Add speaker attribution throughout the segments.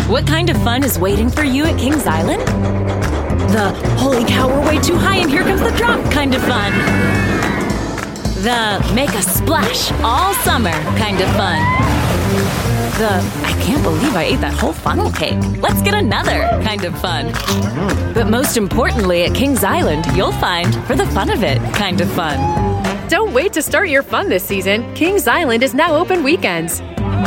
Speaker 1: What kind of fun is waiting for you at Kings Island? The holy cow, we're way too high and here comes the drop kind of fun. The make a splash all summer kind of fun. The I can't believe I ate that whole funnel cake. Let's get another kind of fun. But most importantly, at Kings Island, you'll find for the fun of it kind of fun.
Speaker 2: Don't wait to start your fun this season. Kings Island is now open weekends.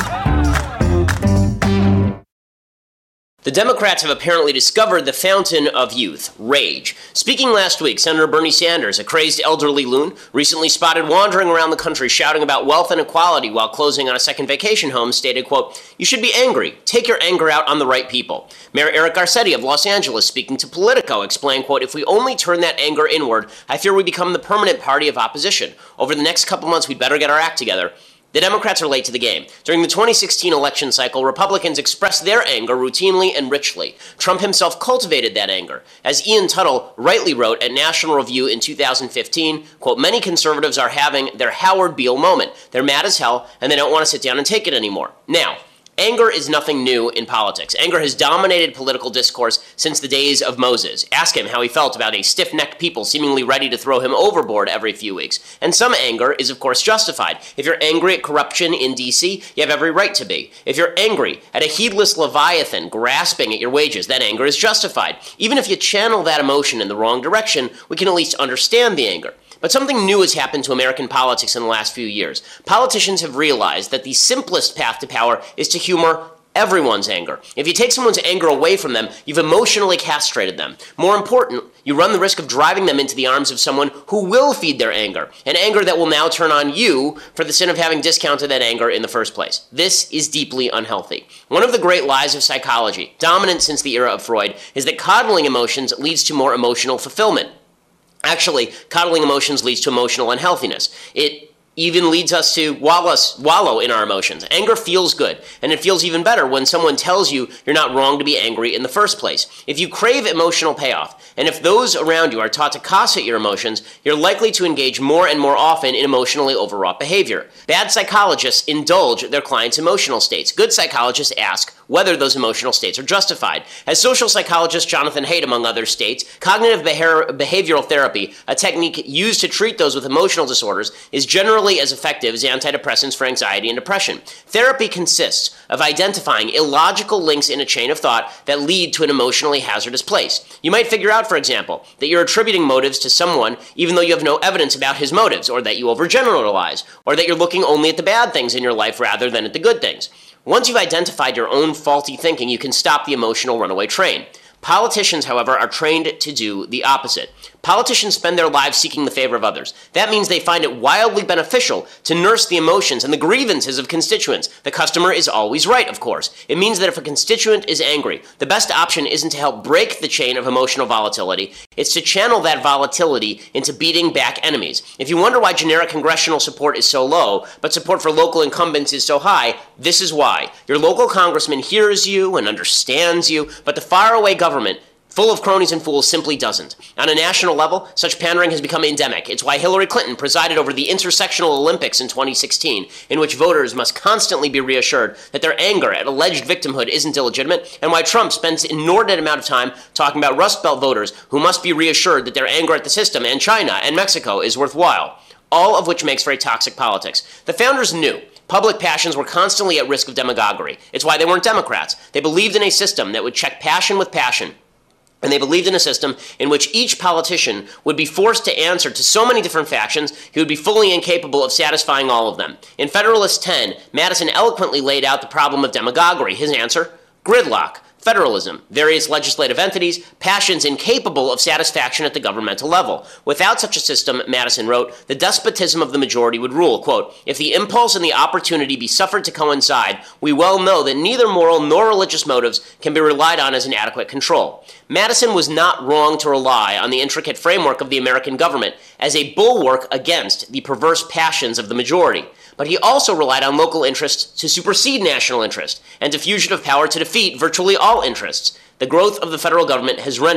Speaker 3: The Democrats have apparently discovered the fountain of youth, rage. Speaking last week, Senator Bernie Sanders, a crazed elderly loon, recently spotted wandering around the country shouting about wealth and equality while closing on a second vacation home, stated, quote, "You should be angry. Take your anger out on the right people." Mayor Eric Garcetti of Los Angeles, speaking to Politico, explained, quote, "If we only turn that anger inward, I fear we become the permanent party of opposition. Over the next couple months, we'd better get our act together." The Democrats are late to the game. During the 2016 election cycle, Republicans expressed their anger routinely and richly. Trump himself cultivated that anger. As Ian Tuttle rightly wrote at National Review in 2015, quote, "Many conservatives are having their Howard Beale moment. They're mad as hell, and they don't want to sit down and take it anymore." Now, anger is nothing new in politics. Anger has dominated political discourse since the days of Moses. Ask him how he felt about a stiff-necked people seemingly ready to throw him overboard every few weeks. And some anger is, of course, justified. If you're angry at corruption in D.C., you have every right to be. If you're angry at a heedless Leviathan grasping at your wages, that anger is justified. Even if you channel that emotion in the wrong direction, we can at least understand the anger. But something new has happened to American politics in the last few years. Politicians have realized that the simplest path to power is to humor everyone's anger. If you take someone's anger away from them, you've emotionally castrated them. More important, you run the risk of driving them into the arms of someone who will feed their anger, an anger that will now turn on you for the sin of having discounted that anger in the first place. This is deeply unhealthy. One of the great lies of psychology, dominant since the era of Freud, is that coddling emotions leads to more emotional fulfillment. Actually, coddling emotions leads to emotional unhealthiness. It even leads us to wallow in our emotions. Anger feels good, and it feels even better when someone tells you you're not wrong to be angry in the first place. If you crave emotional payoff, and if those around you are taught to cosset your emotions, you're likely to engage more and more often in emotionally overwrought behavior. Bad psychologists indulge their clients' emotional states. Good psychologists ask whether those emotional states are justified. As social psychologist Jonathan Haidt, among others, states, cognitive behavioral therapy, a technique used to treat those with emotional disorders, is generally as effective as antidepressants for anxiety and depression. Therapy consists of identifying illogical links in a chain of thought that lead to an emotionally hazardous place. You might figure out, for example, that you're attributing motives to someone even though you have no evidence about his motives, or that you overgeneralize, or that you're looking only at the bad things in your life rather than at the good things. Once you've identified your own faulty thinking, you can stop the emotional runaway train. Politicians, however, are trained to do the opposite. Politicians spend their lives seeking the favor of others. That means they find it wildly beneficial to nurse the emotions and the grievances of constituents. The customer is always right, of course. It means that if a constituent is angry, the best option isn't to help break the chain of emotional volatility. It's to channel that volatility into beating back enemies. If you wonder why generic congressional support is so low, but support for local incumbents is so high, this is why. Your local congressman hears you and understands you, but the faraway government, full of cronies and fools, simply doesn't. On a national level, such pandering has become endemic. It's why Hillary Clinton presided over the Intersectional Olympics in 2016, in which voters must constantly be reassured that their anger at alleged victimhood isn't illegitimate, and why Trump spends an inordinate amount of time talking about Rust Belt voters who must be reassured that their anger at the system and China and Mexico is worthwhile. All of which makes very toxic politics. The founders knew public passions were constantly at risk of demagoguery. It's why they weren't Democrats. They believed in a system that would check passion with passion. And they believed in a system in which each politician would be forced to answer to so many different factions, he would be fully incapable of satisfying all of them. In Federalist 10, Madison eloquently laid out the problem of demagoguery. His answer? Gridlock. Federalism, various legislative entities, passions incapable of satisfaction at the governmental level. Without such a system, Madison wrote, the despotism of the majority would rule. Quote, if the impulse and the opportunity be suffered to coincide, we well know that neither moral nor religious motives can be relied on as an adequate control. Madison was not wrong to rely on the intricate framework of the American government as a bulwark against the perverse passions of the majority. But he also relied on local interests to supersede national interest and diffusion of power to defeat virtually all interests. The growth of the federal government has rendered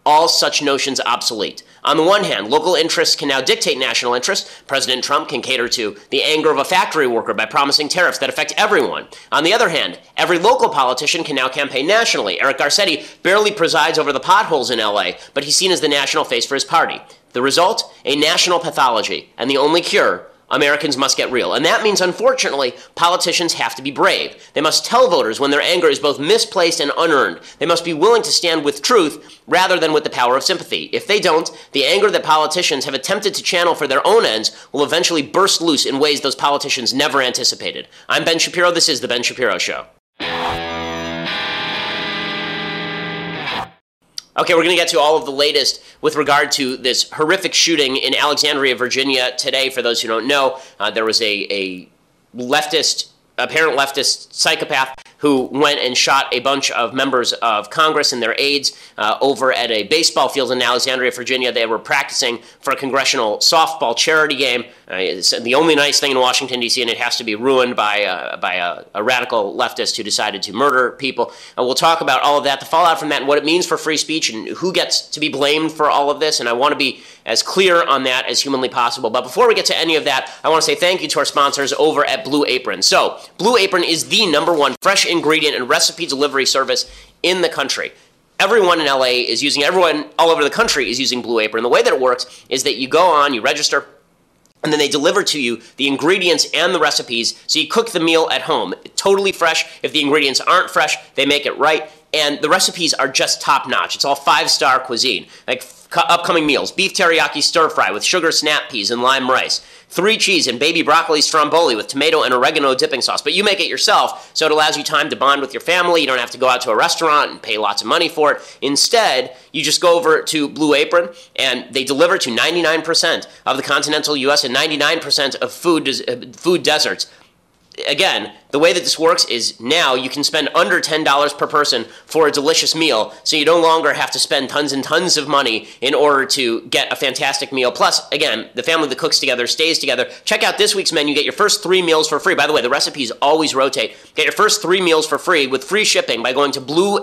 Speaker 3: all such notions obsolete. On the one hand, local interests can now dictate national interests. President Trump can cater to the anger of a factory worker by promising tariffs that affect everyone. On the other hand, every local politician can now campaign nationally. Eric Garcetti barely presides over the potholes in LA, but he's seen as the national face for his party. The result? A national pathology. And the only cure? Americans must get real. And that means, unfortunately, politicians have to be brave. They must tell voters when their anger is both misplaced and unearned. They must be willing to stand with truth rather than with the power of sympathy. If they don't, the anger that politicians have attempted to channel for their own ends will eventually burst loose in ways those politicians never anticipated. I'm Ben Shapiro. This is The Ben Shapiro Show. Okay, we're going to get to all of the latest with regard to this horrific shooting in Alexandria, Virginia today. For those who don't know, there was a apparent leftist psychopath who went and shot a bunch of members of Congress and their aides over at a baseball field in Alexandria, Virginia. They were practicing for a congressional softball charity game. It's the only nice thing in Washington, D.C., and it has to be ruined by a radical leftist who decided to murder people. We'll talk about all of that, the fallout from that, and what it means for free speech, and who gets to be blamed for all of this. And I want to be as clear on that as humanly possible. But before we get to any of that, I want to say thank you to our sponsors over at Blue Apron. So, Blue Apron is the #1 fresh ingredient and recipe delivery service in the country. Everyone in LA is using, everyone all over the country is using Blue Apron. The way that it works is that you go on, you register, and then they deliver to you the ingredients and the recipes, so you cook the meal at home. Totally fresh. If the ingredients aren't fresh, they make it right. And the recipes are just top-notch. It's all 5-star cuisine. Like upcoming meals: beef teriyaki stir-fry with sugar snap peas and lime rice, 3 cheese and baby broccoli stromboli with tomato and oregano dipping sauce. But you make it yourself, so it allows you time to bond with your family. You don't have to go out to a restaurant and pay lots of money for it. Instead, you just go over to Blue Apron, and they deliver to 99% of the continental U.S. and 99% of food deserts. Again, the way that this works is now you can spend under $10 per person for a delicious meal, so you no longer have to spend tons and tons of money in order to get a fantastic meal. Plus, again, the family that cooks together stays together. Check out this week's menu. Get your first 3 meals for free. By the way, the recipes always rotate. Get your first 3 meals for free with free shipping by going to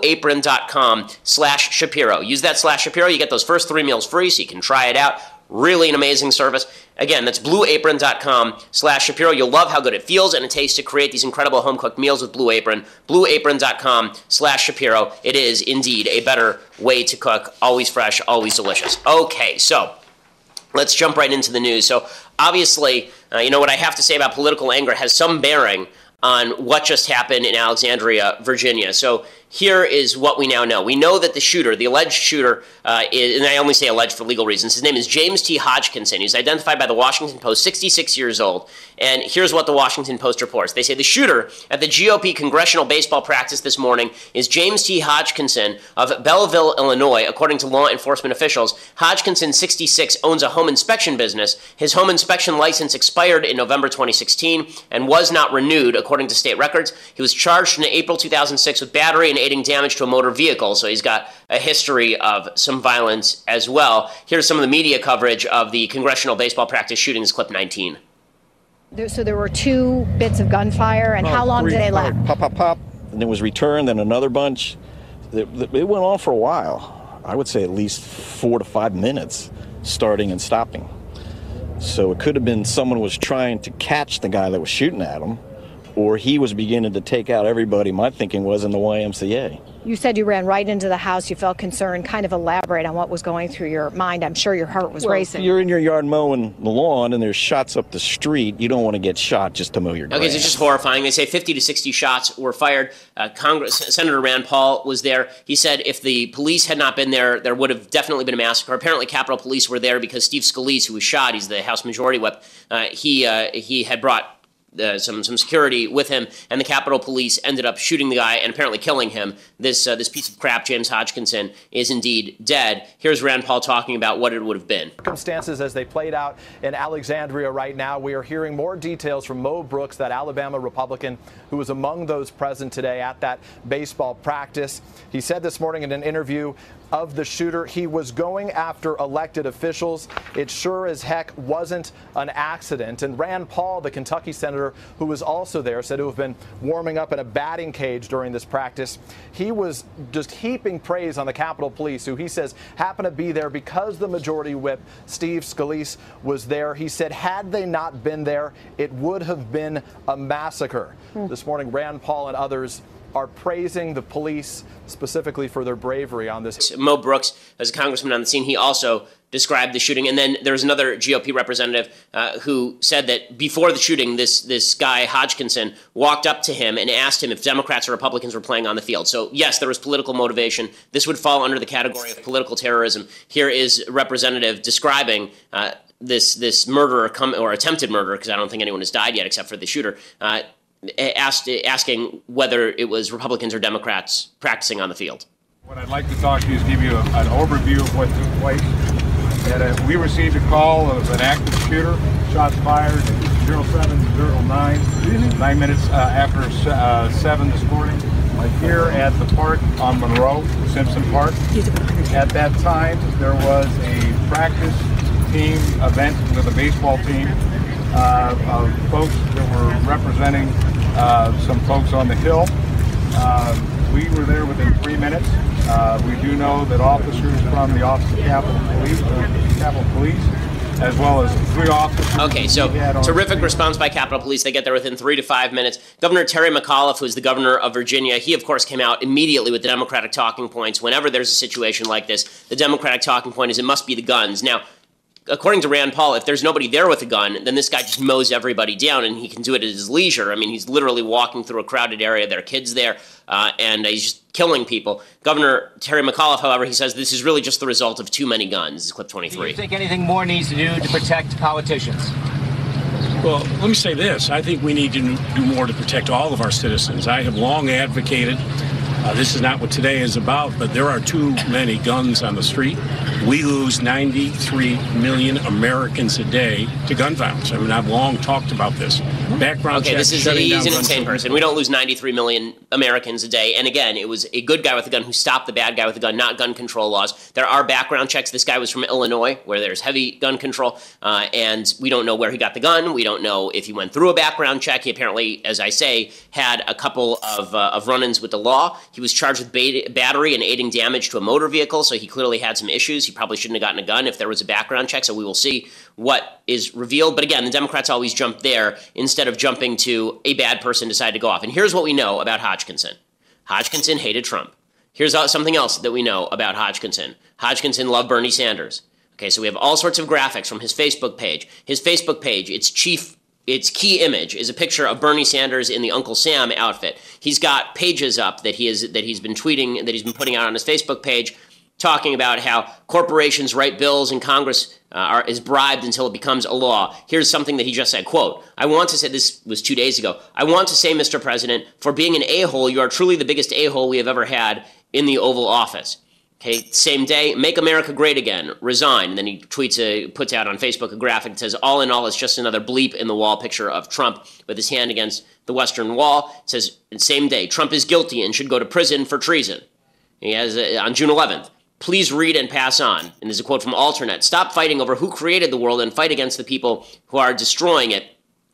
Speaker 3: blueapron.com/Shapiro. Use that /Shapiro. You get those first 3 meals free, so you can try it out. Really an amazing service. Again, that's blueapron.com/Shapiro. You'll love how good it feels and it tastes to create these incredible home-cooked meals with Blue Apron. Blueapron.com/Shapiro. It is indeed a better way to cook. Always fresh, always delicious. Okay, so let's jump right into the news. So obviously, what I have to say about political anger has some bearing on what just happened in Alexandria, Virginia. So here is what we now know. We know that the shooter, the alleged shooter, and I only say alleged for legal reasons, his name is James T. Hodgkinson. He's identified by the Washington Post, 66 years old. And here's what the Washington Post reports. They say the shooter at the GOP congressional baseball practice this morning is James T. Hodgkinson of Belleville, Illinois. According to law enforcement officials, Hodgkinson, 66, owns a home inspection business. His home inspection license expired in November 2016 and was not renewed, according to state records. He was charged in April 2006 with battery and aiding damage to a motor vehicle, so he's got a history of some violence as well. Here's some of the media coverage of the congressional baseball practice shootings, clip 19.
Speaker 4: So there were 2 bits of gunfire, and how long did they last?
Speaker 5: Pop, pop, pop, and it was returned, then another bunch. It went on for a while. I would say at least 4 to 5 minutes, starting and stopping. So it could have been someone was trying to catch the guy that was shooting at him, or he was beginning to take out everybody, my thinking was, in the YMCA.
Speaker 4: You said you ran right into the house. You felt concerned. Kind of elaborate on what was going through your mind. I'm sure your heart was racing.
Speaker 5: If you're in your yard mowing the lawn and there's shots up the street, you don't want to get shot just to mow your grass.
Speaker 3: Okay, so it's just horrifying. They say 50 to 60 shots were fired. Senator Rand Paul was there. He said if the police had not been there, there would have definitely been a massacre. Apparently, Capitol Police were there because Steve Scalise, who was shot, he's the House Majority Whip, he had brought some security with him, and the Capitol Police ended up shooting the guy and apparently killing him. This piece of crap, James Hodgkinson, is indeed dead. Here's Rand Paul talking about what it would have been.
Speaker 6: Circumstances as they played out in Alexandria right now. We are hearing more details from Mo Brooks, that Alabama Republican who was among those present today at that baseball practice. He said this morning in an interview of the shooter, he was going after elected officials. It sure as heck wasn't an accident. And Rand Paul, the Kentucky senator shooter, who was also there, said to have been warming up in a batting cage during this practice. He was just heaping praise on the Capitol Police, who he says happened to be there because the Majority Whip, Steve Scalise, was there. He said had they not been there, it would have been a massacre. This morning, Rand Paul and others are praising the police specifically for their bravery on this.
Speaker 3: Mo Brooks, as a congressman on the scene, he also described the shooting. And then there was another GOP representative who said that before the shooting, this guy, Hodgkinson, walked up to him and asked him if Democrats or Republicans were playing on the field. So, yes, there was political motivation. This would fall under the category of political terrorism. Here is a representative describing this murder or attempted murder, because I don't think anyone has died yet except for the shooter, asking whether it was Republicans or Democrats practicing on the field.
Speaker 7: What I'd like to talk to you is give you an overview of what took place. We received a call of an active shooter, shots fired at 0709, 9 minutes after 7 this morning, here at the park on Monroe, Simpson Park. At that time, there was a practice team event with a baseball team of folks that were representing some folks on the Hill. We were there within 3 minutes. We do know that officers from the Office of Capitol Police, as well as 3 officers.
Speaker 3: Okay, so terrific response by Capitol Police. They get there within 3 to 5 minutes. Governor Terry McAuliffe, who's the governor of Virginia, he, of course, came out immediately with the Democratic talking points. Whenever there's a situation like this, the Democratic talking point is it must be the guns. Now, according to Rand Paul, if there's nobody there with a gun, then this guy just mows everybody down, and he can do it at his leisure. I mean, he's literally walking through a crowded area. There are kids there, and he's just killing people. Governor Terry McAuliffe, however, he says this is really just the result of too many guns. This is clip 23.
Speaker 8: Do you think anything more needs to do to protect politicians?
Speaker 9: Well, let me say this. I think we need to do more to protect all of our citizens. I have long advocated, this is not what today is about, but there are too many guns on the street. We lose 93 million Americans a day to gun violence. I mean, I've long talked about this. Background
Speaker 3: check.
Speaker 9: He's
Speaker 3: an insane person. We don't lose 93 million Americans a day. And again, it was a good guy with a gun who stopped the bad guy with a gun, not gun control laws. There are background checks. This guy was from Illinois, where there's heavy gun control, and we don't know where he got the gun. We don't know if he went through a background check. He apparently, as I say, had a couple of run-ins with the law. He was charged with battery and aiding damage to a motor vehicle, so he clearly had some issues. He probably shouldn't have gotten a gun if there was a background check, so we will see what is revealed. But again, the Democrats always jump there instead of jumping to a bad person decided to go off. And here's what we know about Hodgkinson. Hodgkinson hated Trump. Here's something else that we know about Hodgkinson. Hodgkinson loved Bernie Sanders. Okay, so we have all sorts of graphics from his Facebook page. His Facebook page, its key image is a picture of Bernie Sanders in the Uncle Sam outfit. He's got pages up that he's been tweeting, that he's been putting out on his Facebook page, talking about how corporations write bills and Congress is bribed until it becomes a law. Here's something that he just said, quote, I want to say, this was 2 days ago, I want to say, Mr. President, for being an a-hole, you are truly the biggest a-hole we have ever had in the Oval Office. Okay, same day, make America great again, resign. And then he puts out on Facebook a graphic that says, all in all, it's just another bleep in the wall picture of Trump with his hand against the Western Wall. It says, same day, Trump is guilty and should go to prison for treason. He has, on June 11th, please read and pass on. And there's a quote from Alternet, stop fighting over who created the world and fight against the people who are destroying it.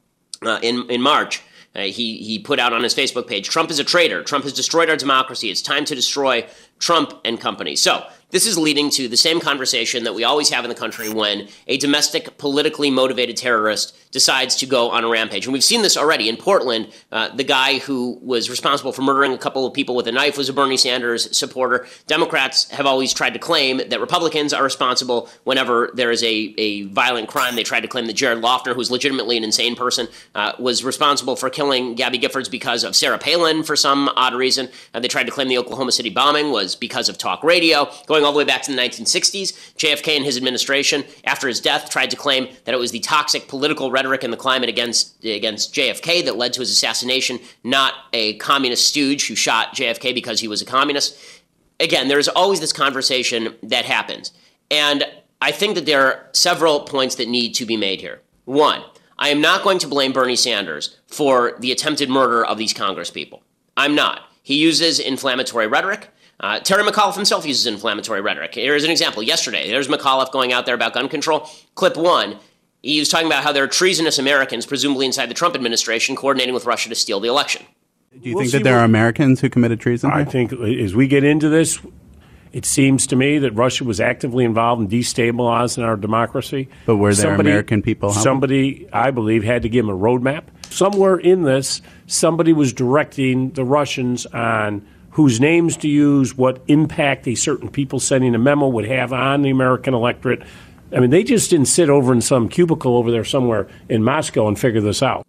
Speaker 3: In March, he put out on his Facebook page, Trump is a traitor. Trump has destroyed our democracy. It's time to destroy Trump and company. So this is leading to the same conversation that we always have in the country when a domestic, politically motivated terrorist decides to go on a rampage. And we've seen this already in Portland. The guy who was responsible for murdering a couple of people with a knife was a Bernie Sanders supporter. Democrats have always tried to claim that Republicans are responsible whenever there is a violent crime. They tried to claim that Jared Loughner, who's legitimately an insane person, was responsible for killing Gabby Giffords because of Sarah Palin for some odd reason. They tried to claim the Oklahoma City bombing was because of talk radio. Going all the way back to the 1960s, JFK and his administration, after his death, tried to claim that it was the toxic political rhetoric and the climate against JFK that led to his assassination, not a communist stooge who shot JFK because he was a communist. Again, there's always this conversation that happens. And I think that there are several points that need to be made here. One, I am not going to blame Bernie Sanders for the attempted murder of these congresspeople. I'm not. He uses inflammatory rhetoric. Terry McAuliffe himself uses inflammatory rhetoric. Here's an example. Yesterday, there's McAuliffe going out there about gun control. Clip 1, He was talking about how there are treasonous Americans, presumably inside the Trump administration, coordinating with Russia to steal the election.
Speaker 10: Do you think that there are Americans who committed treason?
Speaker 11: I think as we get into this, it seems to me that Russia was actively involved in destabilizing our democracy.
Speaker 10: But were there American people helping?
Speaker 11: Somebody, I believe, had to give them a roadmap. Somewhere in this, somebody was directing the Russians on whose names to use, what impact a certain people sending a memo would have on the American electorate. I mean, they just didn't sit over in some cubicle over there somewhere in Moscow and figure this out.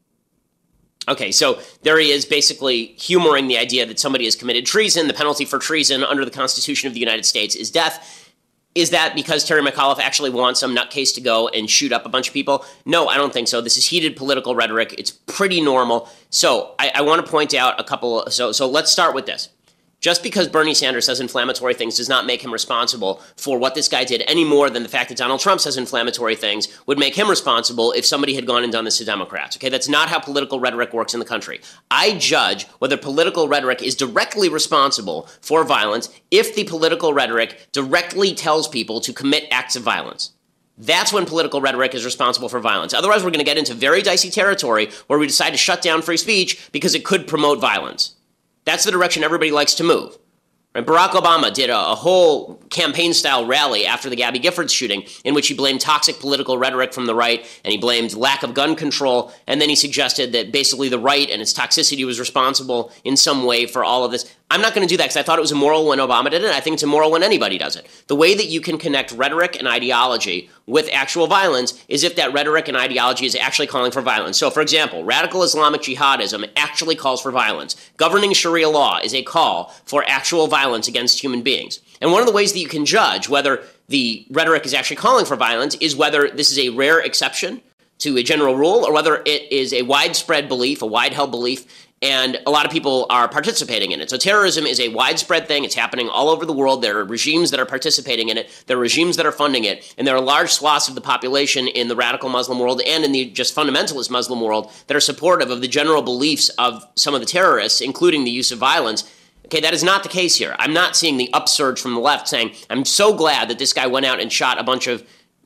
Speaker 3: Okay, so there he is basically humoring the idea that somebody has committed treason. The penalty for treason under the Constitution of the United States is death. Is that because Terry McAuliffe actually wants some nutcase to go and shoot up a bunch of people? No, I don't think so. This is heated political rhetoric. It's pretty normal. So I want to point out a couple. So let's start with this. Just because Bernie Sanders says inflammatory things does not make him responsible for what this guy did any more than the fact that Donald Trump says inflammatory things would make him responsible if somebody had gone and done this to Democrats. Okay, that's not how political rhetoric works in the country. I judge whether political rhetoric is directly responsible for violence if the political rhetoric directly tells people to commit acts of violence. That's when political rhetoric is responsible for violence. Otherwise, we're going to get into very dicey territory where we decide to shut down free speech because it could promote violence. That's the direction everybody likes to move. Right? Barack Obama did a whole campaign-style rally after the Gabby Giffords shooting in which he blamed toxic political rhetoric from the right, and he blamed lack of gun control, and then he suggested that basically the right and its toxicity was responsible in some way for all of this. I'm not going to do that because I thought it was immoral when Obama did it. I think it's immoral when anybody does it. The way that you can connect rhetoric and ideology with actual violence is if that rhetoric and ideology is actually calling for violence. So, for example, radical Islamic jihadism actually calls for violence. Governing Sharia law is a call for actual violence against human beings. And one of the ways that you can judge whether the rhetoric is actually calling for violence is whether this is a rare exception to a general rule or whether it is a widespread belief, a wide-held belief, and a lot of people are participating in it. So terrorism is a widespread thing. It's happening all over the world. There are regimes that are participating in it. There are regimes that are funding it. And there are large swaths of the population in the radical Muslim world and in the just fundamentalist Muslim world that are supportive of the general beliefs of some of the terrorists, including the use of violence. Okay, that is not the case here. I'm not seeing the upsurge from the left saying, I'm so glad that this guy went out and shot a bunch of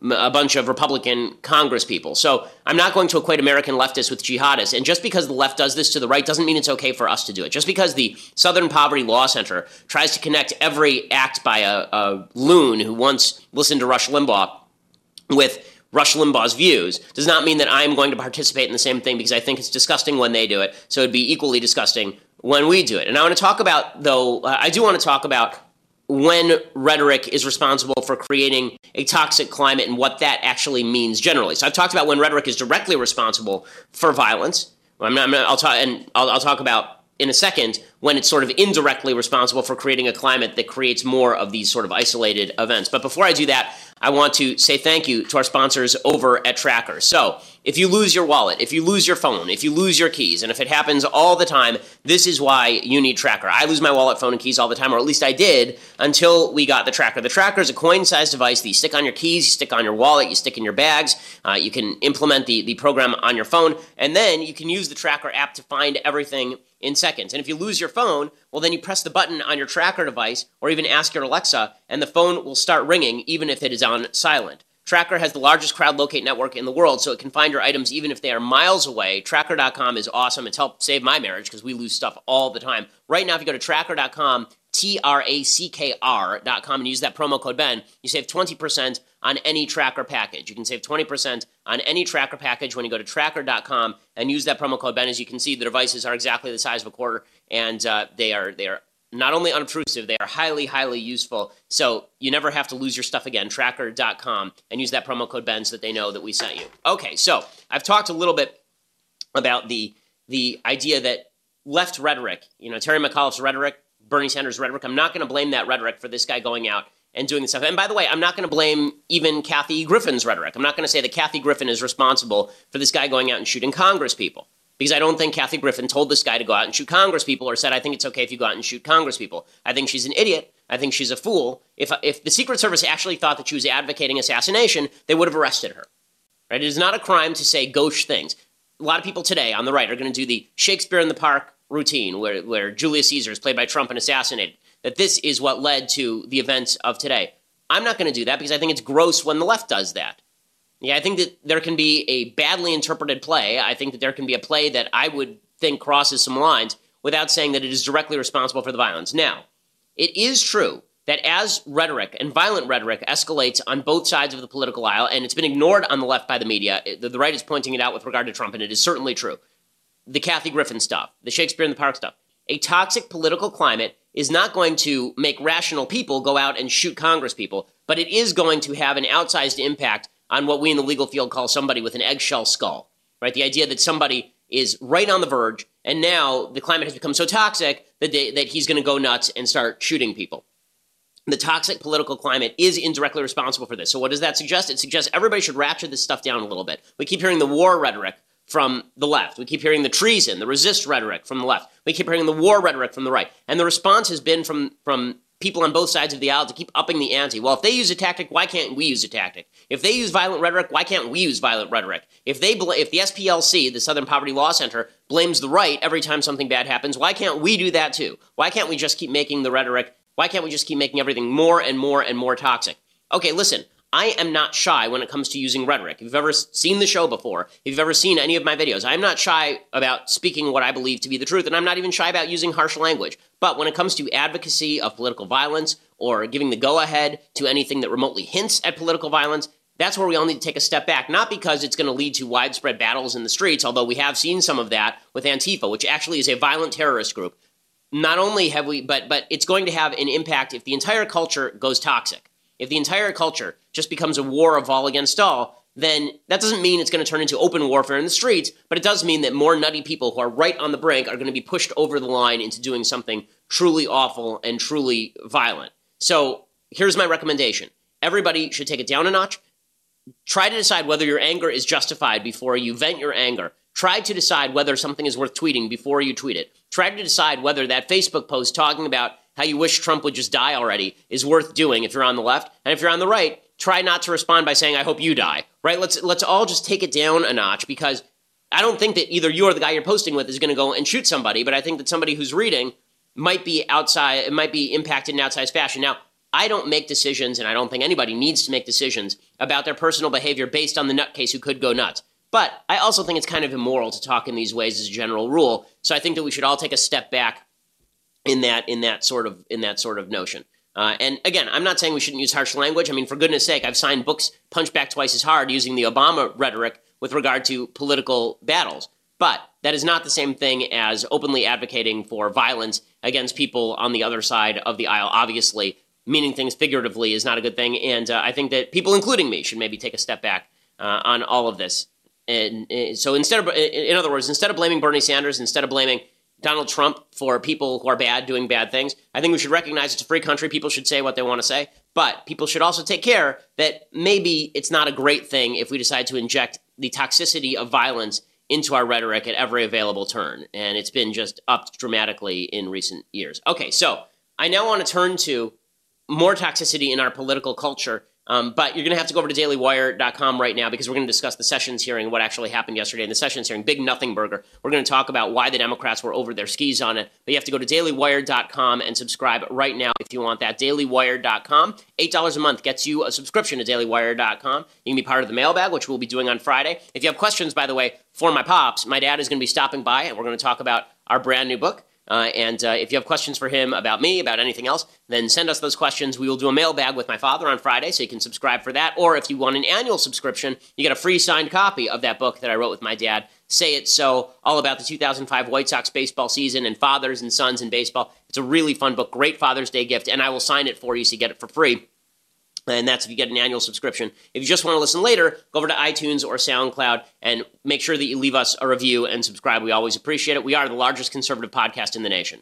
Speaker 3: Republican Congress people. So I'm not going to equate American leftists with jihadists. And just because the left does this to the right doesn't mean it's okay for us to do it. Just because the Southern Poverty Law Center tries to connect every act by a loon who once listened to Rush Limbaugh with Rush Limbaugh's views does not mean that I'm going to participate in the same thing because I think it's disgusting when they do it. So it'd be equally disgusting when we do it. And I want to talk about, though, I do want to talk about when rhetoric is responsible for creating a toxic climate and what that actually means generally. So I've talked about when rhetoric is directly responsible for violence. I'll talk about in a second when it's sort of indirectly responsible for creating a climate that creates more of these sort of isolated events. But before I do that, I want to say thank you to our sponsors over at Tracker. So if you lose your wallet, if you lose your phone, if you lose your keys, and if it happens all the time, this is why you need Tracker. I lose my wallet, phone, and keys all the time, or at least I did until we got the Tracker. The Tracker is a coin-sized device that you stick on your keys, you stick on your wallet, you stick in your bags. You can implement the program on your phone, and then you can use the Tracker app to find everything in seconds. And if you lose your phone, well, then you press the button on your Tracker device or even ask your Alexa, and the phone will start ringing even if it is on silent. Tracker has the largest crowd locate network in the world, so it can find your items even if they are miles away. Tracker.com is awesome. It's helped save my marriage because we lose stuff all the time. Right now, if you go to Tracker.com, TRACKR.com, and use that promo code Ben, you save 20% on any Tracker package. You can save 20% on any Tracker package when you go to Tracker.com and use that promo code Ben. As you can see, the devices are exactly the size of a quarter, and they are not only unobtrusive, they are highly, highly useful. So you never have to lose your stuff again. Tracker.com, and use that promo code Ben so that they know that we sent you. Okay, so I've talked a little bit about the idea that left rhetoric, Terry McAuliffe's rhetoric, Bernie Sanders' rhetoric, I'm not going to blame that rhetoric for this guy going out and doing this stuff. And by the way, I'm not going to blame even Kathy Griffin's rhetoric. I'm not going to say that Kathy Griffin is responsible for this guy going out and shooting Congress people, because I don't think Kathy Griffin told this guy to go out and shoot Congress people or said, I think it's okay if you go out and shoot Congress people. I think she's an idiot. I think she's a fool. If the Secret Service actually thought that she was advocating assassination, they would have arrested her. Right? It is not a crime to say gauche things. A lot of people today on the right are going to do the Shakespeare in the Park routine where Julius Caesar is played by Trump and assassinated, that this is what led to the events of today. I'm not going to do that because I think it's gross when the left does that. Yeah, I think that there can be a badly interpreted play. I think that there can be a play that I would think crosses some lines without saying that it is directly responsible for the violence. Now, it is true that as rhetoric and violent rhetoric escalates on both sides of the political aisle, and it's been ignored on the left by the media, the right is pointing it out with regard to Trump, and it is certainly true. The Kathy Griffin stuff, the Shakespeare in the Park stuff. A toxic political climate is not going to make rational people go out and shoot Congress people, but it is going to have an outsized impact on what we in the legal field call somebody with an eggshell skull, right? The idea that somebody is right on the verge, and now the climate has become so toxic that he's going to go nuts and start shooting people. The toxic political climate is indirectly responsible for this. So what does that suggest? It suggests everybody should ratchet this stuff down a little bit. We keep hearing the war rhetoric from the left. We keep hearing the treason, the resist rhetoric from the left. We keep hearing the war rhetoric from the right. And the response has been from people on both sides of the aisle to keep upping the ante. Well, if they use a tactic, why can't we use a tactic? If they use violent rhetoric, why can't we use violent rhetoric? If the SPLC, the Southern Poverty Law Center, blames the right every time something bad happens, why can't we do that too? Why can't we just keep making the rhetoric? Why can't we just keep making everything more and more and more toxic? Okay, listen, I am not shy when it comes to using rhetoric. If you've ever seen the show before, if you've ever seen any of my videos, I'm not shy about speaking what I believe to be the truth, and I'm not even shy about using harsh language. But when it comes to advocacy of political violence or giving the go-ahead to anything that remotely hints at political violence, that's where we all need to take a step back, not because it's going to lead to widespread battles in the streets, although we have seen some of that with Antifa, which actually is a violent terrorist group. Not only have we, but it's going to have an impact if the entire culture goes toxic. If the entire culture just becomes a war of all against all, then that doesn't mean it's going to turn into open warfare in the streets, but it does mean that more nutty people who are right on the brink are going to be pushed over the line into doing something truly awful and truly violent. So here's my recommendation. Everybody should take it down a notch. Try to decide whether your anger is justified before you vent your anger. Try to decide whether something is worth tweeting before you tweet it. Try to decide whether that Facebook post talking about how you wish Trump would just die already is worth doing if you're on the left. And if you're on the right, try not to respond by saying, I hope you die, right? Let's all just take it down a notch, because I don't think that either you or the guy you're posting with is going to go and shoot somebody, but I think that somebody who's reading might be impacted in outsized fashion. Now, I don't make decisions, and I don't think anybody needs to make decisions about their personal behavior based on the nutcase who could go nuts. But I also think it's kind of immoral to talk in these ways as a general rule. So I think that we should all take a step back in that sort of notion. And again, I'm not saying we shouldn't use harsh language. I mean, for goodness sake, I've signed books punched back twice as hard using the Obama rhetoric with regard to political battles. But that is not the same thing as openly advocating for violence against people on the other side of the aisle. Obviously, meaning things figuratively is not a good thing. And I think that people, including me, should maybe take a step back on all of this. And so in other words, instead of blaming Bernie Sanders, instead of blaming Donald Trump for people who are bad, doing bad things, I think we should recognize it's a free country. People should say what they want to say. But people should also take care that maybe it's not a great thing if we decide to inject the toxicity of violence into our rhetoric at every available turn. And it's been just upped dramatically in recent years. Okay, so I now want to turn to more toxicity in our political culture. But you're going to have to go over to dailywire.com right now, because we're going to discuss the Sessions hearing, what actually happened yesterday in the Sessions hearing. Big nothing burger. We're going to talk about why the Democrats were over their skis on it. But you have to go to dailywire.com and subscribe right now if you want that. dailywire.com. $8 a month gets you a subscription to dailywire.com. You can be part of the mailbag, which we'll be doing on Friday. If you have questions, by the way, for my pops, my dad is going to be stopping by, and we're going to talk about our brand new book. And if you have questions for him about me, about anything else, then send us those questions. We will do a mailbag with my father on Friday, so you can subscribe for that. Or if you want an annual subscription, you get a free signed copy of that book that I wrote with my dad, Say It So, all about the 2005 White Sox baseball season and fathers and sons in baseball. It's a really fun book, great Father's Day gift, and I will sign it for you so you get it for free. And that's if you get an annual subscription. If you just want to listen later, go over to iTunes or SoundCloud and make sure that you leave us a review and subscribe. We always appreciate it. We are the largest conservative podcast in the nation.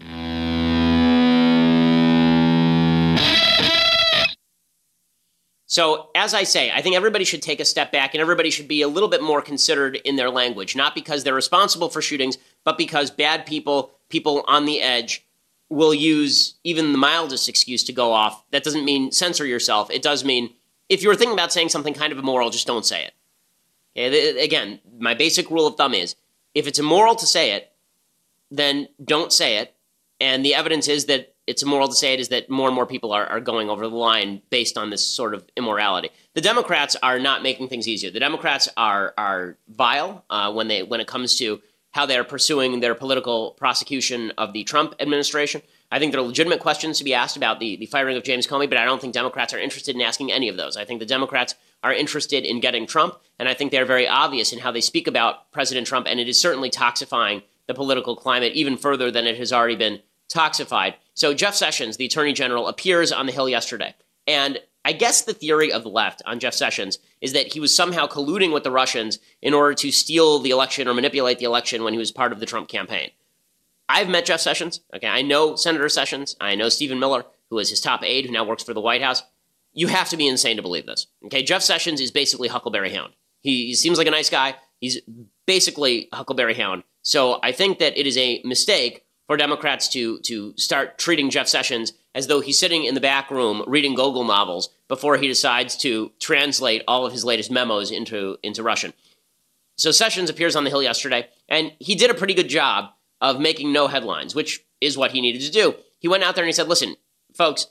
Speaker 3: So, as I say, I think everybody should take a step back and everybody should be a little bit more considered in their language, not because they're responsible for shootings, but because bad people on the edge, will use even the mildest excuse to go off. That doesn't mean censor yourself. It does mean if you're thinking about saying something kind of immoral, just don't say it. Okay? Again, my basic rule of thumb is if it's immoral to say it, then don't say it. And the evidence is that it's immoral to say it is that more and more people are going over the line based on this sort of immorality. the Democrats are not making things easier. The Democrats are vile when it comes to how they are pursuing their political prosecution of the Trump administration. I think there are legitimate questions to be asked about the firing of James Comey, but I don't think Democrats are interested in asking any of those. I think the Democrats are interested in getting Trump, and I think they're very obvious in how they speak about President Trump, and it is certainly toxifying the political climate even further than it has already been toxified. So Jeff Sessions, the Attorney General, appears on the Hill yesterday, and I guess the theory of the left on Jeff Sessions is that he was somehow colluding with the Russians in order to steal the election or manipulate the election when he was part of the Trump campaign. I've met Jeff Sessions. Okay, I know Senator Sessions. I know Stephen Miller, who is his top aide, who now works for the White House. You have to be insane to believe this. Okay, Jeff Sessions is basically Huckleberry Hound. He seems like a nice guy. He's basically Huckleberry Hound. So I think that it is a mistake for Democrats to start treating Jeff Sessions as though he's sitting in the back room reading Gogol novels before he decides to translate all of his latest memos into Russian. So Sessions appears on the Hill yesterday, and he did a pretty good job of making no headlines, which is what he needed to do. He went out there and he said, listen, folks,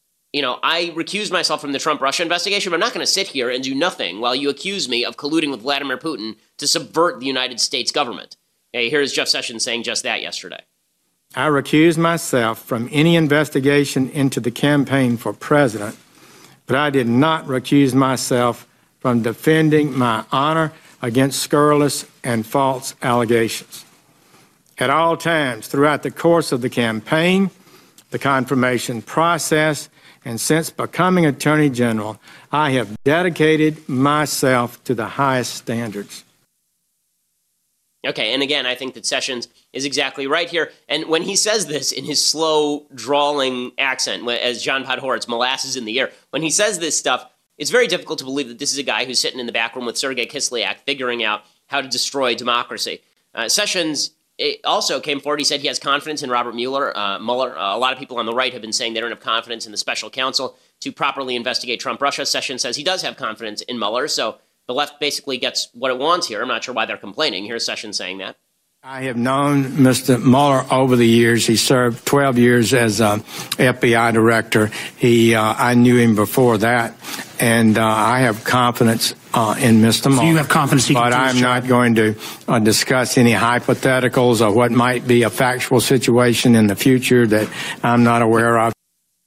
Speaker 3: I recused myself from the Trump-Russia investigation, but I'm not going to sit here and do nothing while you accuse me of colluding with Vladimir Putin to subvert the United States government. Okay, here's Jeff Sessions saying just that yesterday.
Speaker 12: I recused myself from any investigation into the campaign for president, but I did not recuse myself from defending my honor against scurrilous and false allegations. At all times throughout the course of the campaign, the confirmation process, and since becoming Attorney General, I have dedicated myself to the highest standards.
Speaker 3: Okay, and again, I think that Sessions is exactly right here. And when he says this in his slow, drawling accent, as John Podhoretz, molasses in the air, when he says this stuff, it's very difficult to believe that this is a guy who's sitting in the back room with Sergei Kislyak figuring out how to destroy democracy. Sessions also came forward. He said he has confidence in Robert Mueller. A lot of people on the right have been saying they don't have confidence in the special counsel to properly investigate Trump-Russia. Sessions says he does have confidence in Mueller, so the left basically gets what it wants here. I'm not sure why they're complaining. Here's Sessions saying that.
Speaker 12: I have known Mr. Mueller over the years. He served 12 years as FBI director. I knew him before that, and I have confidence in Mr. Mueller.
Speaker 13: So you have confidence he can
Speaker 12: but
Speaker 13: do his
Speaker 12: I'm
Speaker 13: job?
Speaker 12: not going to discuss any hypotheticals or what might be a factual situation in the future that I'm not aware of.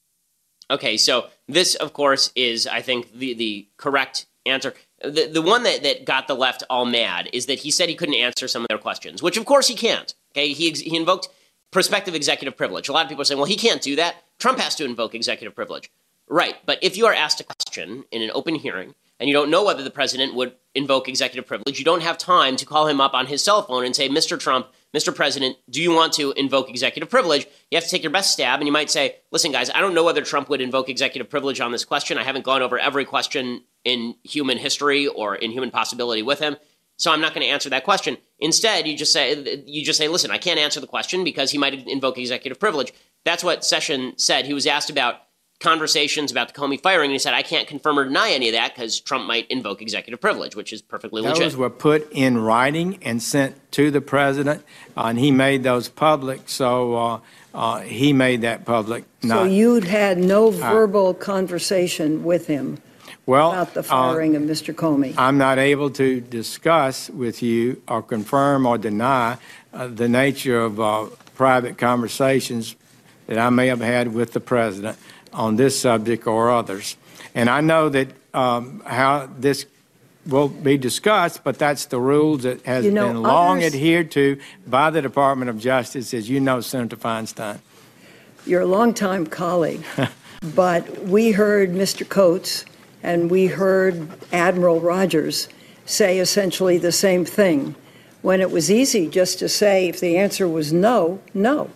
Speaker 3: Okay, so this, of course, is, I think, the correct answer. The one that got the left all mad is that he said he couldn't answer some of their questions, which of course he can't. Okay, he invoked prospective executive privilege. A lot of people are saying, well, he can't do that. Trump has to invoke executive privilege. Right, but if you are asked a question in an open hearing and you don't know whether the president would invoke executive privilege, you don't have time to call him up on his cell phone and say, Mr. Trump, Mr. President, do you want to invoke executive privilege? You have to take your best stab, and you might say, listen, guys, I don't know whether Trump would invoke executive privilege on this question. I haven't gone over every question in human history or in human possibility with him, so I'm not going to answer that question. Instead, you just say, listen, I can't answer the question because he might invoke executive privilege. That's what Sessions said. He was asked about conversations about the Comey firing, and he said, I can't confirm or deny any of that because Trump might invoke executive privilege, which is perfectly legit.
Speaker 12: Those were put in writing and sent to the president, and he made those public, so he made that public.
Speaker 14: So you'd had no verbal conversation with him about the firing of Mr. Comey?
Speaker 12: I'm not able to discuss with you or confirm or deny the nature of private conversations that I may have had with the president on this subject or others. And I know that how this will be discussed, but that's the rules that has been long adhered to by the Department of Justice, as you know, Senator Feinstein.
Speaker 14: You're a longtime colleague, but we heard Mr. Coates and we heard Admiral Rogers say essentially the same thing, when it was easy just to say if the answer was no, no.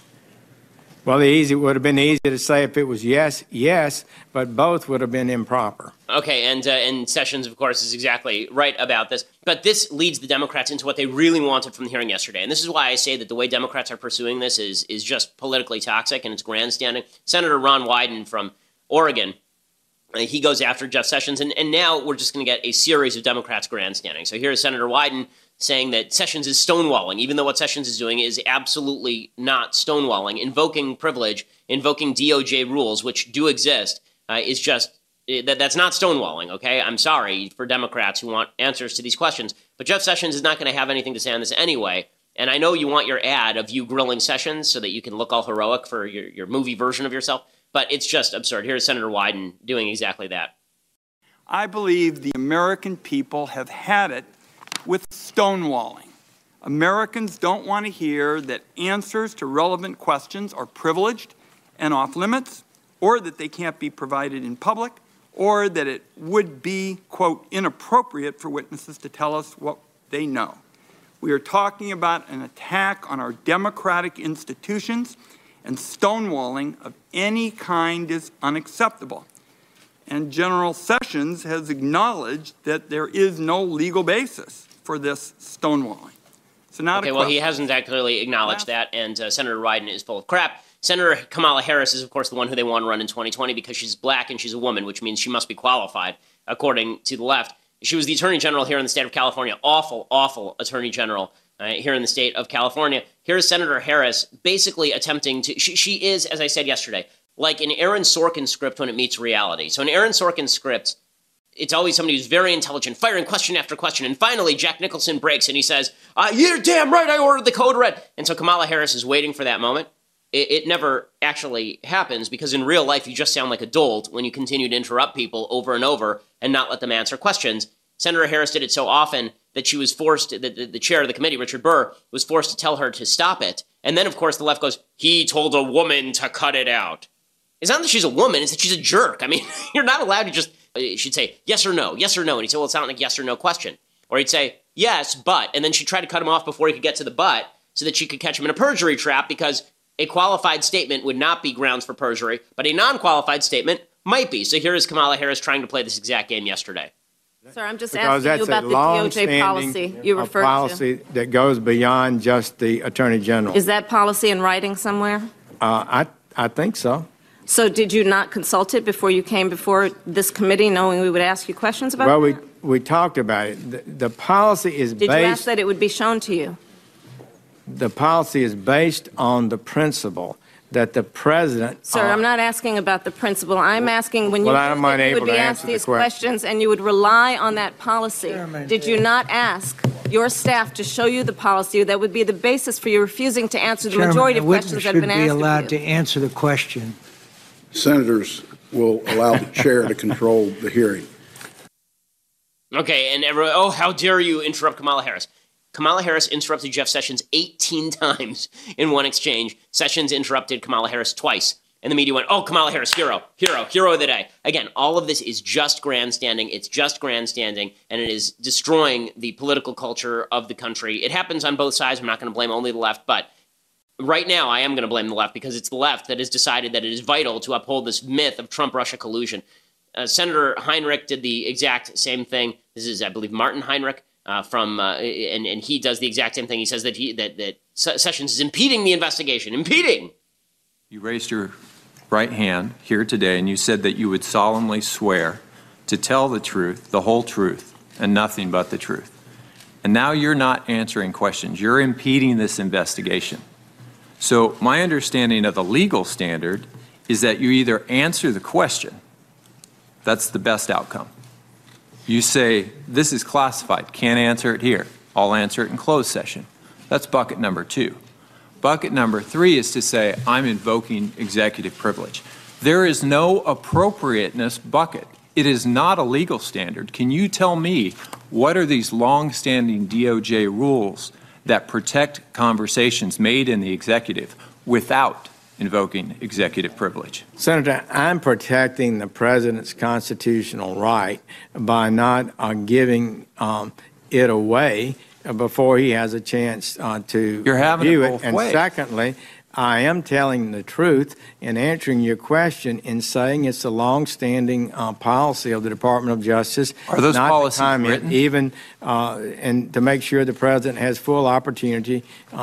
Speaker 12: Well, it would have been easy to say if it was yes, yes, but both would have been improper.
Speaker 3: Okay, and Sessions, of course, is exactly right about this. But this leads the Democrats into what they really wanted from the hearing yesterday. And this is why I say that the way Democrats are pursuing this is just politically toxic and it's grandstanding. Senator Ron Wyden from Oregon, he goes after Jeff Sessions. And now we're just going to get a series of Democrats grandstanding. So here's Senator Wyden saying that Sessions is stonewalling, even though what Sessions is doing is absolutely not stonewalling. Invoking privilege, invoking DOJ rules, which do exist, is just That's not stonewalling, okay? I'm sorry for Democrats who want answers to these questions, but Jeff Sessions is not going to have anything to say on this anyway. And I know you want your ad of you grilling Sessions so that you can look all heroic for your movie version of yourself, but it's just absurd. Here's Senator Wyden doing exactly that.
Speaker 13: I believe the American people have had it with stonewalling. Americans don't want to hear that answers to relevant questions are privileged and off limits, or that they can't be provided in public, or that it would be, quote, inappropriate for witnesses to tell us what they know. We are talking about an attack on our democratic institutions, and stonewalling of any kind is unacceptable. And General Sessions has acknowledged that there is no legal basis for this stonewalling. So now
Speaker 3: okay, well, he hasn't clearly acknowledged that, and Senator Wyden is full of crap. Senator Kamala Harris is, of course, the one who they want to run in 2020 because she's black and she's a woman, which means she must be qualified, according to the left. She was the Attorney General here in the state of California. Awful, awful Attorney General here in the state of California. Here's Senator Harris basically attempting to... She is, as I said yesterday, like an Aaron Sorkin script when it meets reality. So in Aaron Sorkin script, it's always somebody who's very intelligent, firing question after question. And finally, Jack Nicholson breaks and he says, you're damn right I ordered the code red. And so Kamala Harris is waiting for that moment. It never actually happens because in real life, you just sound like a dolt when you continue to interrupt people over and over and not let them answer questions. Senator Harris did it so often that she was forced, the chair of the committee, Richard Burr, was forced to tell her to stop it. And then, of course, the left goes, he told a woman to cut it out. It's not that she's a woman, it's that she's a jerk. I mean, you're not allowed to just, she'd say, yes or no, yes or no. And he'd say, well, it's not like a yes or no question. Or he'd say, yes, but. And then she'd try to cut him off before he could get to the but so that she could catch him in a perjury trap because a qualified statement would not be grounds for perjury, but a non-qualified statement might be. So here is Kamala Harris trying to play this exact game yesterday.
Speaker 15: Sir, I'm just asking you about the DOJ policy you referred to.
Speaker 12: Policy that goes beyond just the Attorney General.
Speaker 15: Is that policy in writing somewhere?
Speaker 12: I think so.
Speaker 15: So did you not consult it before you came before this committee, knowing we would ask you questions about it?
Speaker 12: Well, we talked about it. The policy is based...
Speaker 15: Did you ask that it would be shown to you?
Speaker 12: The policy is based on the principle that the president...
Speaker 15: Sir, I'm not asking about the principle. I'm asking when you would be asked these questions and you would rely on that policy. Did you not ask your staff to show you the policy that would be the basis for you refusing to answer the majority of questions that have been asked of you?
Speaker 16: Should be allowed to answer the question.
Speaker 17: Senators will allow the chair to control the hearing.
Speaker 3: Okay, and everyone, oh, how dare you interrupt Kamala Harris. Kamala Harris interrupted Jeff Sessions 18 times in one exchange. Sessions interrupted Kamala Harris twice. And the media went, oh, Kamala Harris, hero of the day. Again, all of this is just grandstanding. It's just grandstanding, and it is destroying the political culture of the country. It happens on both sides. I'm not going to blame only the left, but right now I am going to blame the left because it's the left that has decided that it is vital to uphold this myth of Trump-Russia collusion. Senator Heinrich did the exact same thing. This is, I believe, Martin Heinrich. And he does the exact same thing. He says that Sessions is impeding the investigation. Impeding!
Speaker 18: You raised your right hand here today, and you said that you would solemnly swear to tell the truth, the whole truth, and nothing but the truth. And now you're not answering questions. You're impeding this investigation. So my understanding of the legal standard is that you either answer the question, that's the best outcome. You say, this is classified, can't answer it here. I'll answer it in closed session. That's bucket number 2. Bucket number 3 is to say, I'm invoking executive privilege. There is no appropriateness bucket. It is not a legal standard. Can you tell me what are these long-standing DOJ rules that protect conversations made in the executive without invoking executive privilege?
Speaker 12: Senator, I'm protecting the president's constitutional right by not giving it away before he has a chance to review it. And secondly, I am telling the truth in answering your question in saying it's a long-standing policy of the Department of Justice.
Speaker 18: Are those
Speaker 12: not
Speaker 18: policies
Speaker 12: to comment,
Speaker 18: written?
Speaker 12: even and to make sure the president has full opportunity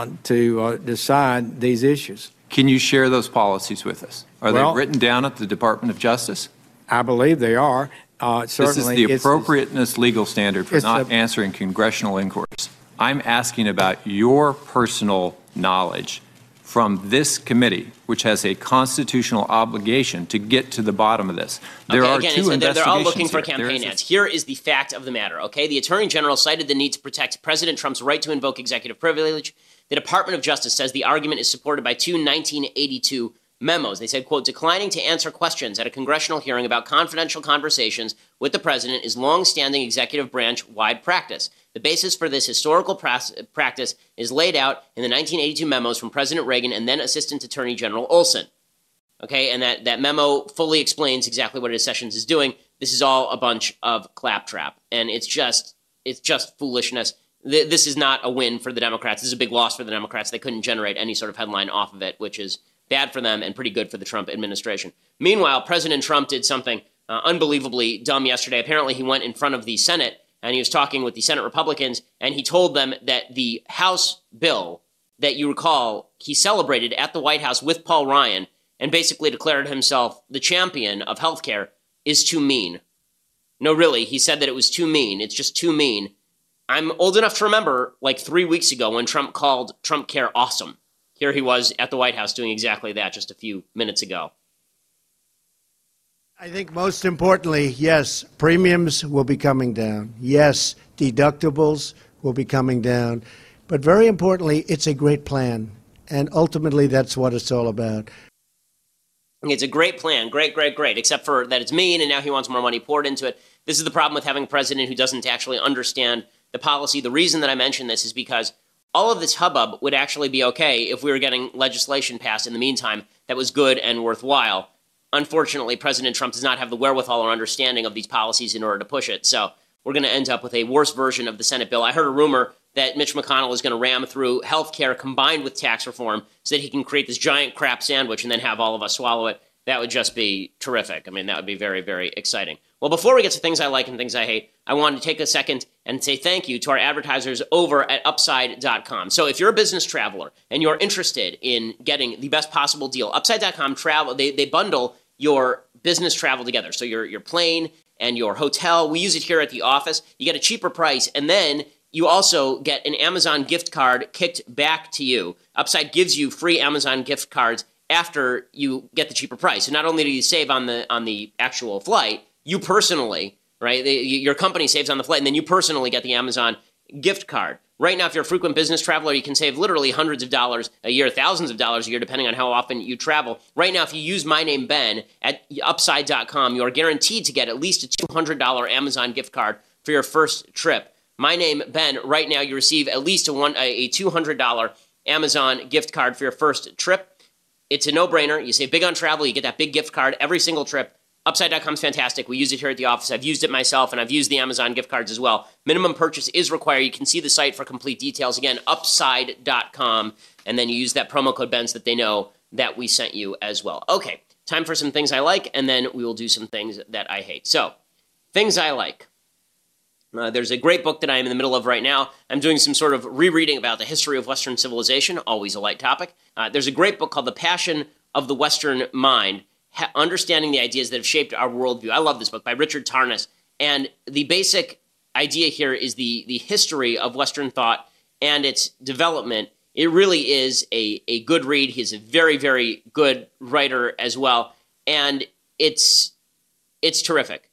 Speaker 12: to decide these issues.
Speaker 18: Can you share those policies with us? Are they written down at the Department of Justice?
Speaker 12: I believe they are.
Speaker 18: This is the appropriateness legal standard for not answering congressional inquiries. I'm asking about your personal knowledge from this committee, which has a constitutional obligation to get to the bottom of this. There are two investigations.
Speaker 3: They're all looking for
Speaker 18: here.
Speaker 3: campaign ads. Here is the fact of the matter, okay? The Attorney General cited the need to protect President Trump's right to invoke executive privilege. The Department of Justice says the argument is supported by two 1982 memos. They said, quote, declining to answer questions at a congressional hearing about confidential conversations with the president is long-standing executive branch-wide practice. The basis for this historical practice is laid out in the 1982 memos from President Reagan and then Assistant Attorney General Olson. Okay, and that memo fully explains exactly what Sessions is doing. This is all a bunch of claptrap, and it's just foolishness. This is not a win for the Democrats. This is a big loss for the Democrats. They couldn't generate any sort of headline off of it, which is bad for them and pretty good for the Trump administration. Meanwhile, President Trump did something unbelievably dumb yesterday. Apparently, he went in front of the Senate and he was talking with the Senate Republicans, and he told them that the House bill that you recall he celebrated at the White House with Paul Ryan and basically declared himself the champion of health care is too mean. No, really, he said that it was too mean. It's just too mean. I'm old enough to remember like 3 weeks ago when Trump called Trump Care awesome. Here he was at the White House doing exactly that just a few minutes ago.
Speaker 19: I think most importantly, yes, premiums will be coming down. Yes, deductibles will be coming down. But very importantly, it's a great plan. And ultimately, that's what it's all about.
Speaker 3: It's a great plan. Great, great, great. Except for that it's mean and now he wants more money poured into it. This is the problem with having a president who doesn't actually understand the policy. The reason that I mention this is because all of this hubbub would actually be okay if we were getting legislation passed in the meantime that was good and worthwhile. Unfortunately, President Trump does not have the wherewithal or understanding of these policies in order to push it. So we're going to end up with a worse version of the Senate bill. I heard a rumor that Mitch McConnell is going to ram through health care combined with tax reform so that he can create this giant crap sandwich and then have all of us swallow it. That would just be terrific. I mean, that would be very, very exciting. Well, before we get to things I like and things I hate, I wanted to take a second and say thank you to our advertisers over at Upside.com. So if you're a business traveler and you're interested in getting the best possible deal, Upside.com travel, they bundle your business travel together. So your plane and your hotel, we use it here at the office. You get a cheaper price, and then you also get an Amazon gift card kicked back to you. Upside gives you free Amazon gift cards after you get the cheaper price. So not only do you save on the actual flight, you personally, right? Your company saves on the flight, and then you personally get the Amazon gift card. Right now, if you're a frequent business traveler, you can save literally hundreds of dollars a year, thousands of dollars a year, depending on how often you travel. Right now, if you use my name, Ben, at Upside.com, you are guaranteed to get at least a $200 Amazon gift card for your first trip. My name, Ben, right now, you receive at least a $200 Amazon gift card for your first trip. It's a no-brainer. You save big on travel. You get that big gift card every single trip. Upside.com is fantastic. We use it here at the office. I've used it myself, and I've used the Amazon gift cards as well. Minimum purchase is required. You can see the site for complete details. Again, Upside.com, and then you use that promo code BEN so that they know that we sent you as well. Okay, time for some things I like, and then we will do some things that I hate. So, things I like. There's a great book that I am in the middle of right now. I'm doing some sort of rereading about the history of Western civilization, always a light topic. There's a great book called The Passion of the Western Mind, Understanding the Ideas That Have Shaped Our Worldview. I love this book by Richard Tarnas. And the basic idea here is the history of Western thought and its development. It really is a good read. He's a very, very good writer as well. And it's terrific.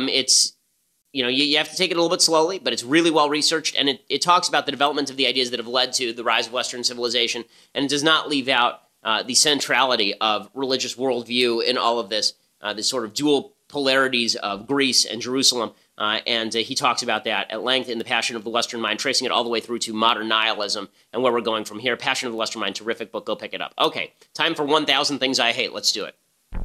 Speaker 3: You have to take it a little bit slowly, but it's really well researched. And it talks about the development of the ideas that have led to the rise of Western civilization. And it does not leave out the centrality of religious worldview in all of this, this sort of dual polarities of Greece and Jerusalem. And he talks about that at length in The Passion of the Western Mind, tracing it all the way through to modern nihilism and where we're going from here. Passion of the Western Mind, terrific book. Go pick it up. Okay, time for 1,000 Things I Hate. Let's do it.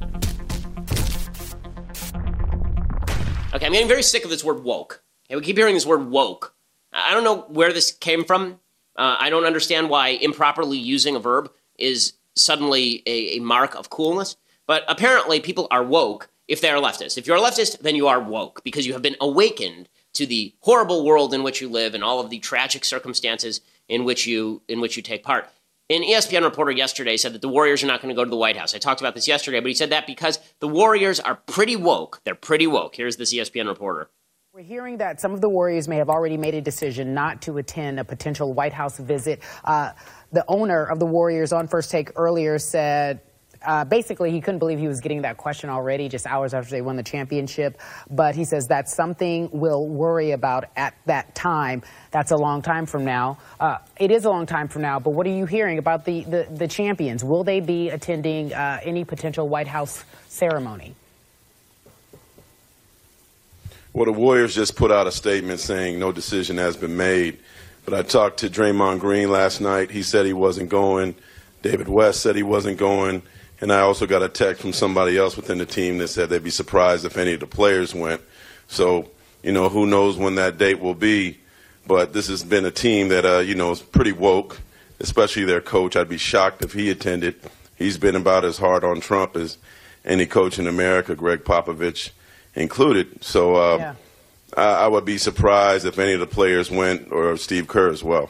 Speaker 3: Okay, I'm getting very sick of this word woke. Okay, we keep hearing this word woke. I don't know where this came from. I don't understand why improperly using a verb is suddenly a mark of coolness. But apparently people are woke if they are leftist. If you're a leftist, then you are woke because you have been awakened to the horrible world in which you live and all of the tragic circumstances in which you take part. An ESPN reporter yesterday said that the Warriors are not going to go to the White House. I talked about this yesterday, but he said that because the Warriors are pretty woke. They're pretty woke. Here's this ESPN reporter.
Speaker 20: We're hearing that some of the Warriors may have already made a decision not to attend a potential White House visit. The owner of the Warriors on First Take earlier said basically he couldn't believe he was getting that question already just hours after they won the championship. But he says that's something we'll worry about at that time. That's a long time from now. It is a long time from now. But what are you hearing about the champions? Will they be attending any potential White House ceremony?
Speaker 21: Well, the Warriors just put out a statement saying no decision has been made. But I talked to Draymond Green last night. He said he wasn't going. David West said he wasn't going. And I also got a text from somebody else within the team that said they'd be surprised if any of the players went. So, who knows when that date will be. But this has been a team that, is pretty woke, especially their coach. I'd be shocked if he attended. He's been about as hard on Trump as any coach in America, Greg Popovich included. So I would be surprised if any of the players went, or Steve Kerr as well.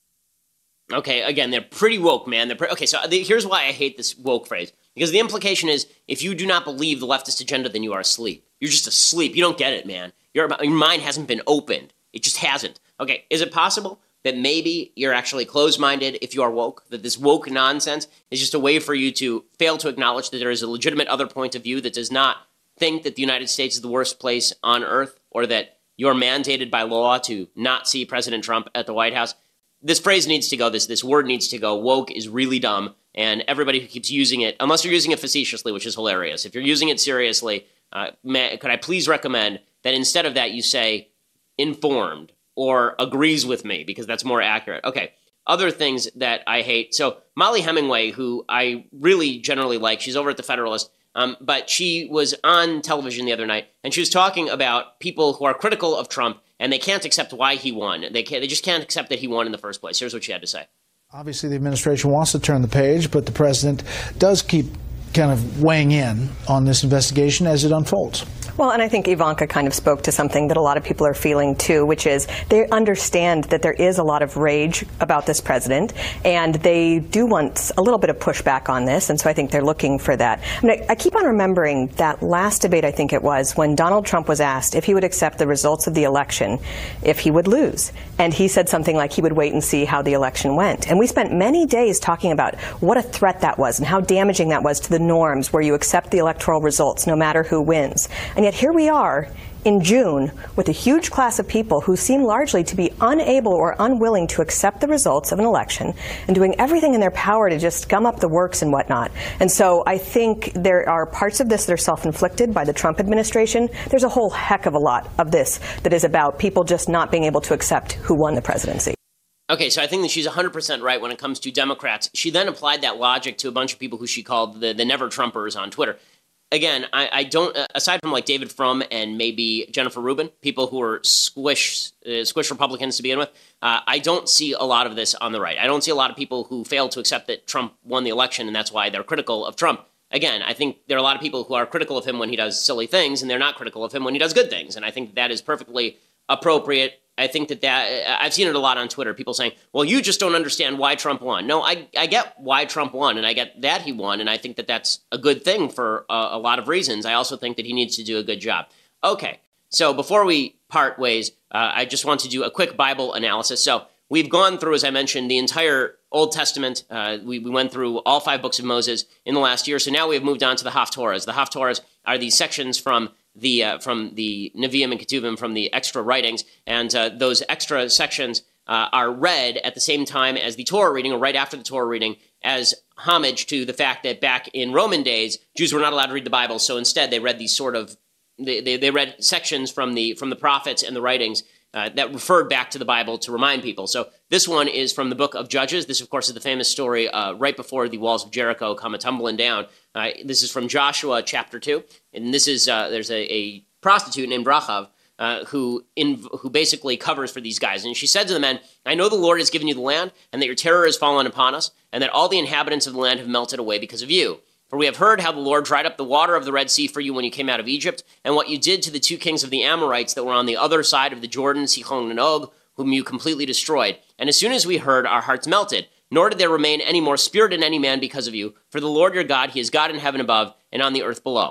Speaker 3: Okay, again, they're pretty woke, man. Here's why I hate this woke phrase. Because the implication is, if you do not believe the leftist agenda, then you are asleep. You're just asleep. You don't get it, man. Your mind hasn't been opened. It just hasn't. Okay, is it possible that maybe you're actually closed-minded if you are woke? That this woke nonsense is just a way for you to fail to acknowledge that there is a legitimate other point of view that does not think that the United States is the worst place on earth, or that you're mandated by law to not see President Trump at the White House? This phrase needs to go. This word needs to go. Woke is really dumb, and everybody who keeps using it, unless you're using it facetiously, which is hilarious. If you're using it seriously, could I please recommend that instead of that you say informed or agrees with me, because that's more accurate. Okay, other things that I hate. So Molly Hemingway, who I really generally like, she's over at the Federalist, but she was on television the other night, and she was talking about people who are critical of Trump, and they can't accept why he won. They just can't accept that he won in the first place. Here's what she had to say.
Speaker 22: Obviously, the administration wants to turn the page, but the president does keep kind of weighing in on this investigation as it unfolds.
Speaker 23: Well, and I think Ivanka kind of spoke to something that a lot of people are feeling too, which is they understand that there is a lot of rage about this president, and they do want a little bit of pushback on this, and so I think they're looking for that. I keep on remembering that last debate, I think it was, when Donald Trump was asked if he would accept the results of the election if he would lose. And he said something like he would wait and see how the election went. And we spent many days talking about what a threat that was and how damaging that was to the norms where you accept the electoral results no matter who wins. And yet here we are in June with a huge class of people who seem largely to be unable or unwilling to accept the results of an election and doing everything in their power to just gum up the works and whatnot. And so I think there are parts of this that are self-inflicted by the Trump administration. There's a whole heck of a lot of this that is about people just not being able to accept who won the presidency.
Speaker 3: Okay, so I think that she's 100% right when it comes to Democrats. She then applied that logic to a bunch of people who she called the never-Trumpers on Twitter. Again, I don't, aside from like David Frum and maybe Jennifer Rubin, people who are squish Republicans to begin with, I don't see a lot of this on the right. I don't see a lot of people who fail to accept that Trump won the election, and that's why they're critical of Trump. Again, I think there are a lot of people who are critical of him when he does silly things, and they're not critical of him when he does good things. And I think that is perfectly appropriate. I think that I've seen it a lot on Twitter, people saying, well, you just don't understand why Trump won. No, I get why Trump won, and I get that he won, and I think that that's a good thing for a lot of reasons. I also think that he needs to do a good job. Okay, so before we part ways, I just want to do a quick Bible analysis. So we've gone through, as I mentioned, the entire Old Testament. We went through all 5 books of Moses in the last year, so now we have moved on to the Haftorahs. The Haftorahs are these sections from the Nevi'im and Ketuvim, from the extra writings, and those extra sections are read at the same time as the Torah reading, or right after the Torah reading, as homage to the fact that back in Roman days, Jews were not allowed to read the Bible, so instead they read these sort of, they read sections from the prophets and the writings that referred back to the Bible to remind people. So this one is from the book of Judges. This, of course, is the famous story right before the walls of Jericho come a-tumbling down. This is from Joshua chapter 2, and this is there's a prostitute named Rachav who basically covers for these guys. And she said to the men, I know the Lord has given you the land, and that your terror has fallen upon us, and that all the inhabitants of the land have melted away because of you. For we have heard how the Lord dried up the water of the Red Sea for you when you came out of Egypt, and what you did to the 2 kings of the Amorites that were on the other side of the Jordan, Sihon and Og, whom you completely destroyed. And as soon as we heard, our hearts melted, nor did there remain any more spirit in any man because of you. For the Lord your God, he is God in heaven above and on the earth below.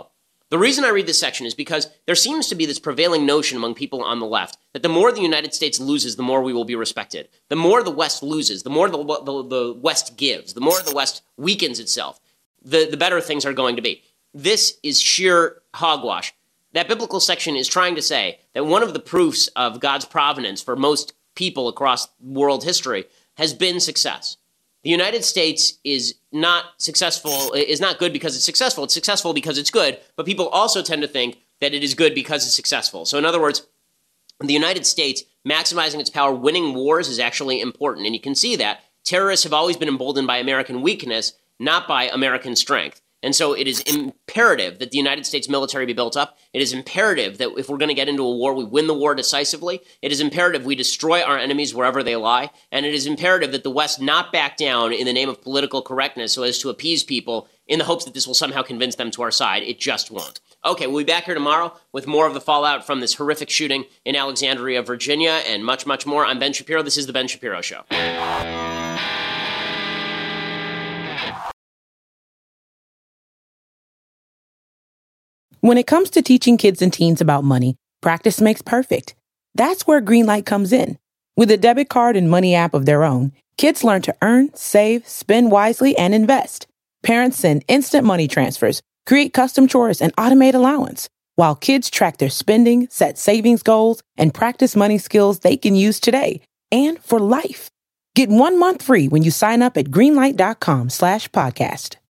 Speaker 3: The reason I read this section is because there seems to be this prevailing notion among people on the left that the more the United States loses, the more we will be respected. The more the West loses, the more the West gives, the more the West weakens itself, the better things are going to be. This is sheer hogwash. That biblical section is trying to say that one of the proofs of God's providence for most people across world history has been success. The United States is not successful, is not good because it's successful. It's successful because it's good, but people also tend to think that it is good because it's successful. So in other words, the United States maximizing its power, winning wars is actually important. And you can see that terrorists have always been emboldened by American weakness, not by American strength. And so it is imperative that the United States military be built up. It is imperative that if we're going to get into a war, we win the war decisively. It is imperative we destroy our enemies wherever they lie. And it is imperative that the West not back down in the name of political correctness so as to appease people in the hopes that this will somehow convince them to our side. It just won't. Okay, we'll be back here tomorrow with more of the fallout from this horrific shooting in Alexandria, Virginia, and much, much more. I'm Ben Shapiro. This is The Ben Shapiro Show.
Speaker 1: When it comes to teaching kids and teens about money, practice makes perfect. That's where Greenlight comes in. With a debit card and money app of their own, kids learn to earn, save, spend wisely, and invest. Parents send instant money transfers, create custom chores, and automate allowance, while kids track their spending, set savings goals, and practice money skills they can use today and for life. Get 1 month free when you sign up at greenlight.com/podcast.